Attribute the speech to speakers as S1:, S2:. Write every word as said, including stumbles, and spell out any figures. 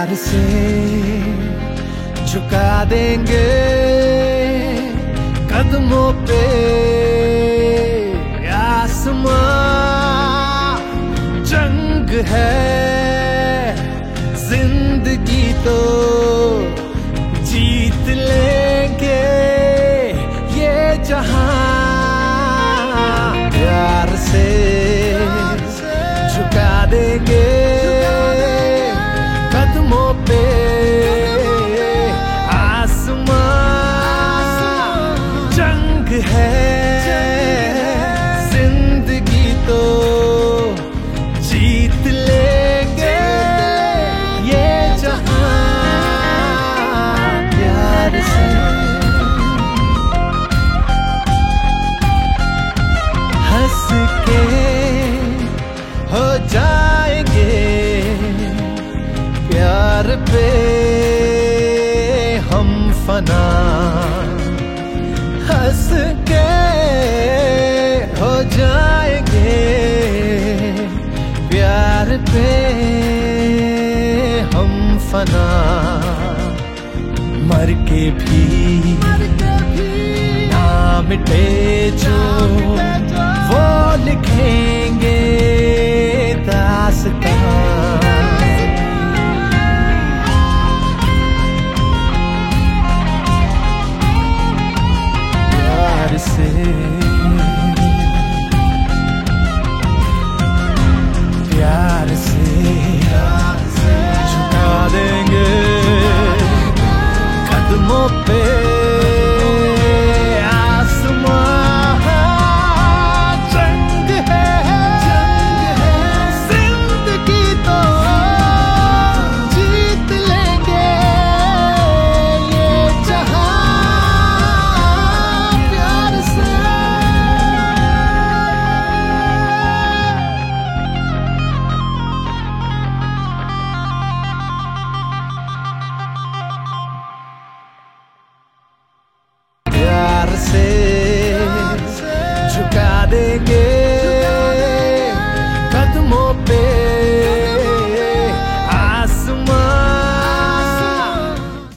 S1: प्यार से झुका देंगे कदमों पे आसमां। जंग है जिंदगी तो जीत लेंगे ये जहां। प्यार से झुका देंगे कदमों पे आसमां। जंग है जिंदगी तो जीत लेंगे ये जहां। प्यार से हंस के हो जाएंगे प्यार पे हम फना। हंस के हो जाएंगे प्यार पे हम फना। मर के भी ना मिटे जो